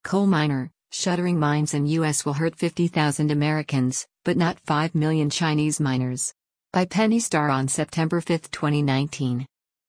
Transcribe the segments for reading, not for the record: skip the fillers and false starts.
Coal miner, shuttering mines in U.S. will hurt 50,000 Americans, but not 5 million Chinese miners. By Penny Starr on September 5, 2019.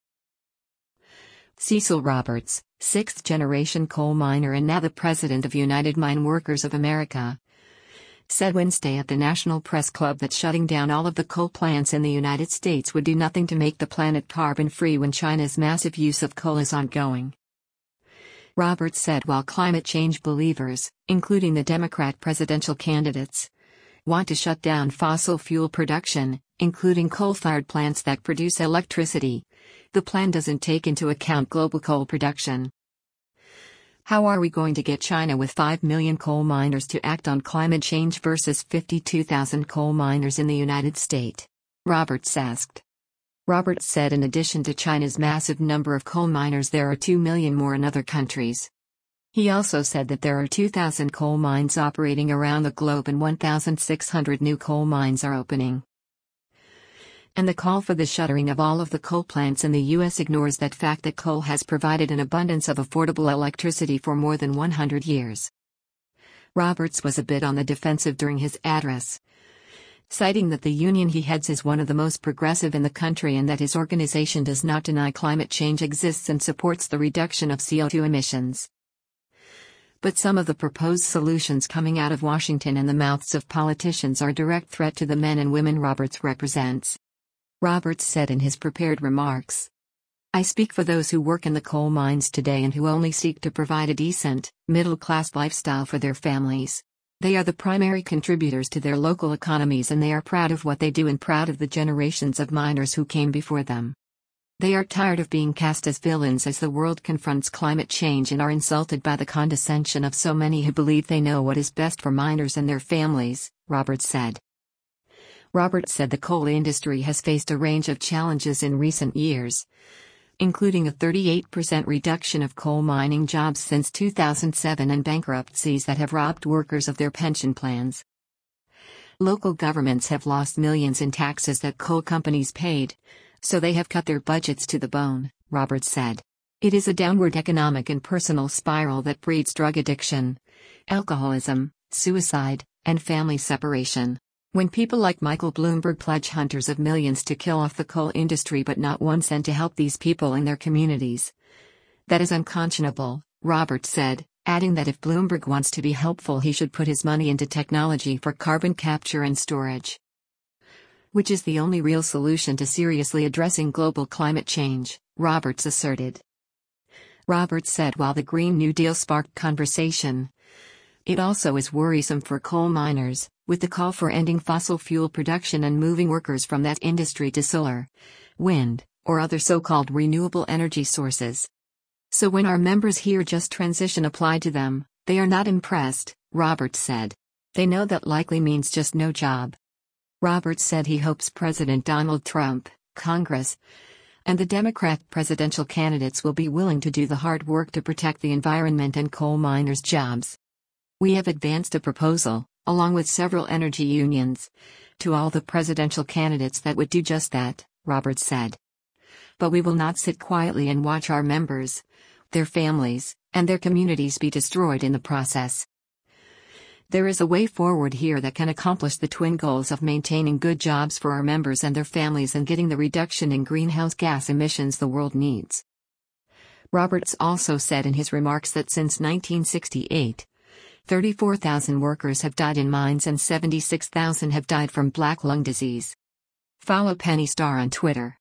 Cecil Roberts, sixth-generation coal miner and now the president of United Mine Workers of America, said Wednesday at the National Press Club that shutting down all of the coal plants in the United States would do nothing to make the planet carbon-free when China's massive use of coal is ongoing. Roberts said while climate change believers, including the Democrat presidential candidates, want to shut down fossil fuel production, including coal-fired plants that produce electricity, the plan doesn't take into account global coal production. How are we going to get China with 5 million coal miners to act on climate change versus 52,000 coal miners in the United States? Roberts asked. Roberts said in addition to China's massive number of coal miners there are 2 million more in other countries. He also said that there are 2,000 coal mines operating around the globe and 1,600 new coal mines are opening. And the call for the shuttering of all of the coal plants in the U.S. ignores that fact that coal has provided an abundance of affordable electricity for more than 100 years. Roberts was a bit on the defensive during his address, citing that the union he heads is one of the most progressive in the country and that his organization does not deny climate change exists and supports the reduction of CO2 emissions. But some of the proposed solutions coming out of Washington and the mouths of politicians are a direct threat to the men and women Roberts represents. Roberts said in his prepared remarks, "I speak for those who work in the coal mines today and who only seek to provide a decent, middle-class lifestyle for their families. They are the primary contributors to their local economies and they are proud of what they do and proud of the generations of miners who came before them. They are tired of being cast as villains as the world confronts climate change and are insulted by the condescension of so many who believe they know what is best for miners and their families," Roberts said. Roberts said the coal industry has faced a range of challenges in recent years, including a 38% reduction of coal mining jobs since 2007 and bankruptcies that have robbed workers of their pension plans. Local governments have lost millions in taxes that coal companies paid, so they have cut their budgets to the bone, Roberts said. It is a downward economic and personal spiral that breeds drug addiction, alcoholism, suicide, and family separation. When people like Michael Bloomberg pledge hundreds of millions to kill off the coal industry but not 1 cent to help these people in their communities, that is unconscionable, Roberts said, adding that if Bloomberg wants to be helpful he should put his money into technology for carbon capture and storage, which is the only real solution to seriously addressing global climate change, Roberts asserted. Roberts said while the Green New Deal sparked conversation, it also is worrisome for coal miners, with the call for ending fossil fuel production and moving workers from that industry to solar, wind, or other so-called renewable energy sources. So when our members hear just transition applied to them, they are not impressed, Roberts said. They know that likely means just no job. Roberts said he hopes President Donald Trump, Congress, and the Democrat presidential candidates will be willing to do the hard work to protect the environment and coal miners' jobs. We have advanced a proposal, along with several energy unions, to all the presidential candidates that would do just that, Roberts said. But we will not sit quietly and watch our members, their families, and their communities be destroyed in the process. There is a way forward here that can accomplish the twin goals of maintaining good jobs for our members and their families and getting the reduction in greenhouse gas emissions the world needs. Roberts also said in his remarks that since 1968, 34,000 workers have died in mines and 76,000 have died from black lung disease. Follow Penny Starr on Twitter.